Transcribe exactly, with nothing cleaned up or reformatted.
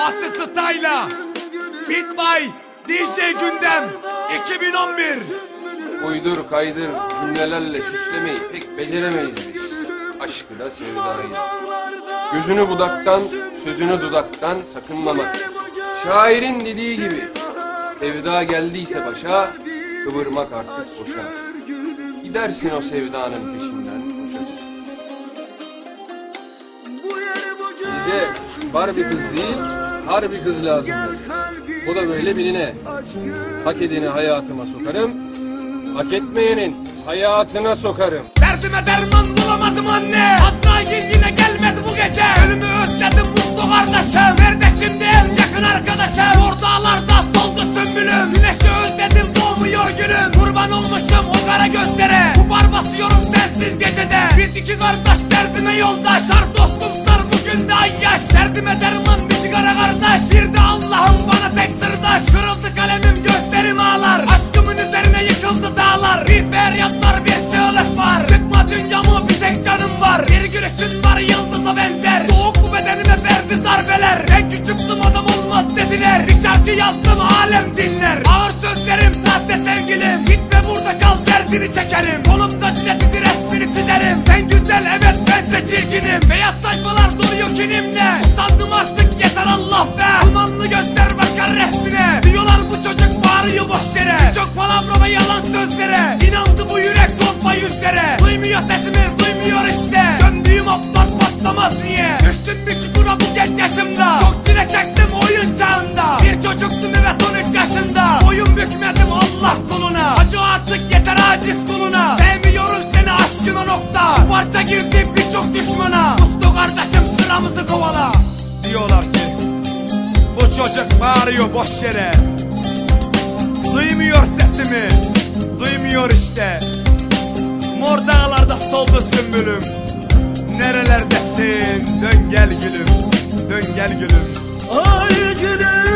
Asi Style'la Beat by D J Gündem iki bin on bir. Uydur kaydır cümlelerle süslemeyi pek beceremeyiz biz. Aşkı da sevdayı. Gözünü budaktan, sözünü dudaktan sakınmamak. Şairin dediği gibi, sevda geldiyse başa, kıvırmak artık boşa. Gidersin o sevdanın peşinden koşa koşa. Bize var bir kız değil, harbi kız lazımdır. Bu da böyle biline. Hak edeni hayatıma sokarım, hak etmeyenin hayatına sokarım. Derdime derman bulamadım anne. Azrail yine gelmedi bu gece. Ölümü özledim mutlu kardeşim. Nerede şimdi en yakın arkadaşım? Oradalarda soldu sümbülüm. Güneşi özledim doğmuyor gülüm. Kurban olmuşum o kara gözlere. Bu bar basıyorum sensiz gecede. Biz iki kardeş derdime yoldaş. Sar dostum sar bugün de ay yaş. Derdime derman bir sigara kardeş. Bir de Allah'ım bana tek sırdaş. Kırıldı kalemim gözlerim ağlar. Aşkımın üzerine yıkıldı dağlar. Bir feryatlar bir çığlık var. Çıkma dünyamı bir tek canım var. Bir gülüşün var yıldıza benzer. Soğuk bu bedenime verdi darbeler. Ben küçüktüm adam olmaz dediler. Bir şarkı yazdım alem dinler. Ağır sözlerim sahte sevgilim. Gitme burada kal derdini çekerim. Kolumda şiddeti resmini çizerim. Sen güzel evet bense çirkinim. Beyaz sayfalar doluyor kinimle. Usandım artık yeter Allah be. Dumanlı gözler bakar resmine. Diyorlar bu çocuk bağırıyor boş yere. Çok palavra ve yalan sözlere. İnandı bu yürek korkma yüzlere. Duymuyor sesimi duymuyor işte. Döndüğüm aptal patlamaz niye? Düştüm bir çukura bu genç yaşımda. Çok çile çektim oyun çağında. Bir çocuktum evet on üç yaşında. Boyun bükmedim Allah kuluna. Acı artık yeter aciz kuluna. Sevmiyorum seni aşkın o nokta. Bu parça girdi birçok düşmana. Mustu kardeşim sıramızı kovala. Diyorlar ki bu çocuk bağırıyor boş yere. Duymuyor sesimi, duymuyor işte. Mor dağlarda soldu sümbülüm. Nerelerdesin? Dön gel gülüm, dön gel gülüm. Ay gülüm.